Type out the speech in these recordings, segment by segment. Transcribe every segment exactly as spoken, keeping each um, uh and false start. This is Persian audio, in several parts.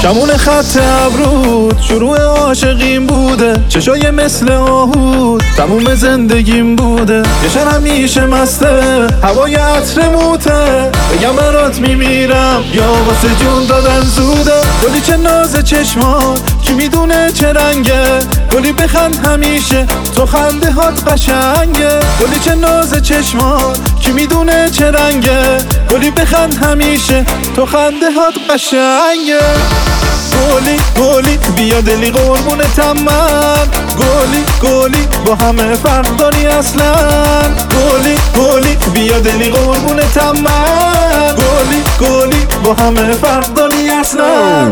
کمون خط ابرود شروع عاشقیم بوده، چشای مثل آهود تموم زندگیم بوده. یه شهر همیشه مسته، هوای عطر موته، بگم برات میمیرم یا واسه جون دادن زوده. گلی چه ناز چشمات کی میدونه چه رنگه، گلی بخند همیشه تو خنده هات قشنگه. گلی چه ناز چشمات کی میدونه چه رنگه، گلی بخند همیشه تو خنده هات قشنگه. گلی گلی بیا دلی قربونتم من، گلی گلی با همه فرق داری اصلا. گلی گلی بیا دلی قربونتم من، گلی گلی با همه فرق داری اصلا.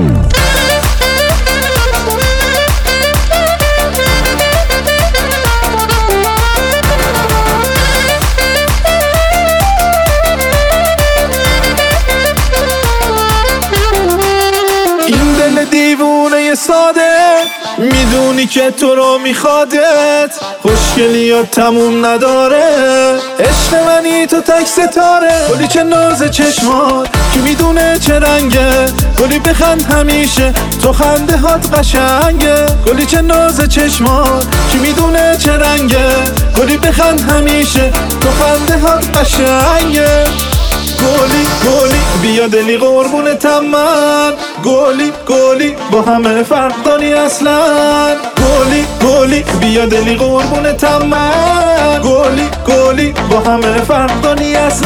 دیوونه ساده میدونی که تو رو میخوادت، خوشگلیات تموم نداره، عشق منی تو تک ستاره. گلی چه ناز چشمات کی میدونه چه رنگه، گلی بخند همیشه تو خنده هات قشنگه. گلی چه ناز چشمات کی میدونه چه رنگه، گلی بخند همیشه تو خنده هات قشنگه. گلی گلی بیا دلی قربونتم من، گلی گلی با همه فرق داری اصلا. گلی گلی بیا دلی قربونتم من، گلی گلی با همه فرق داری اصلا.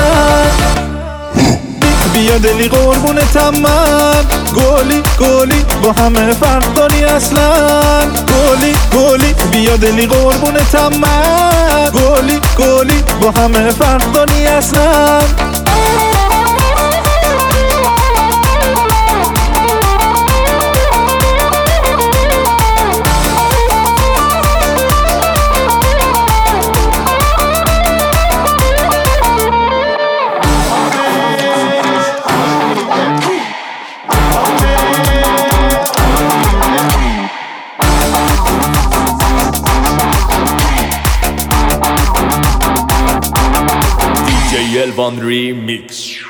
بیا دلی قربونتم من، گلی گلی با همه فرق داری اصلا. گلی گلی بیا دلی قربونتم من، گلی گلی با همه فرق داری اصلا. J L Van Remix.